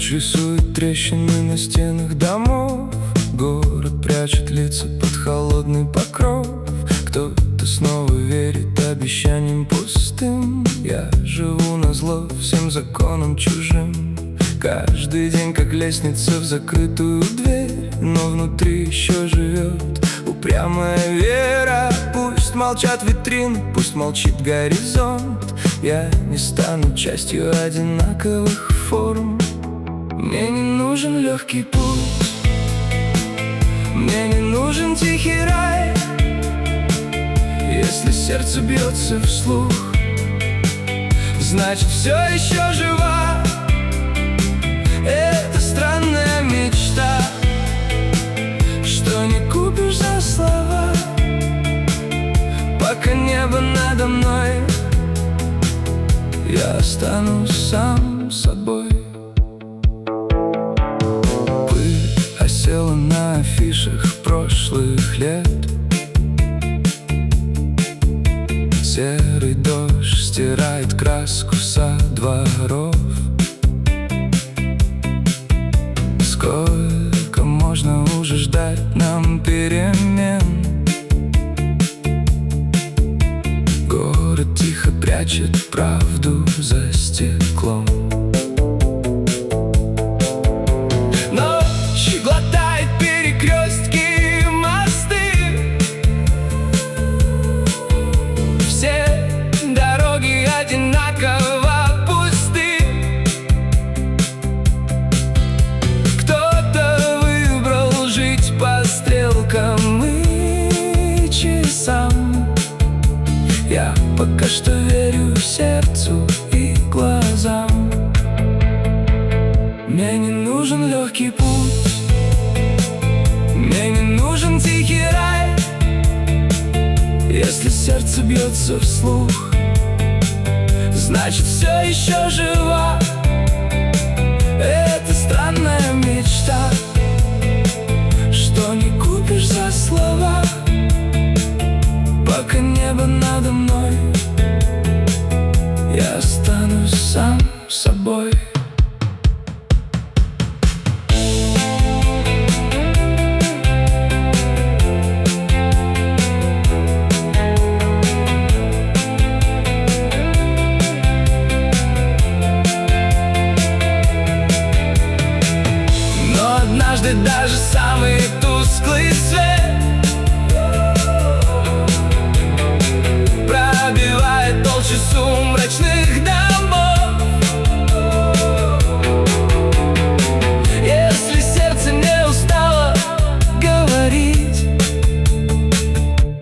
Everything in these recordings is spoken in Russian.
Ночь рисует трещины на стенах домов. Город прячет лица под холодный покров. Кто-то снова верит обещаниям пустым. Я живу назло всем законам чужим. Каждый день как лестница в закрытую дверь, но внутри еще живет упрямая вера. Пусть молчат витрины, пусть молчит горизонт. Я не стану частью одинаковых форм. Мне не нужен легкий путь, мне не нужен тихий рай. Если сердце бьется вслух, значит все еще жива. Это странная мечта, что не купишь за слова. Пока небо надо мной, я останусь сам собой. Пыль осела на афишах прошлых лет. Серый дождь стирает краску со дворов. Сколько можно уже ждать нам перемен? Город тихо прячет правду за стеклом. Ночь глотает перекрестки и мосты. Все дороги одинаково пусты. Кто-то выбрал жить по стрелкам и часам. Я пока что верю сердцу и глазам. Мне не нужен легкий путь, мне не нужен тихий рай. Если сердце бьется вслух, значит все еще жива. Это странная мечта, что не купишь за слова. Пока небо надо мной, я останусь сам собой. Но однажды даже самый тусклый свет пробивает толщу сумрачных домов. Если сердце не устало говорить,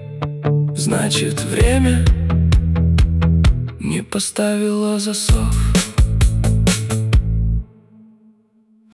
значит время не поставило засов.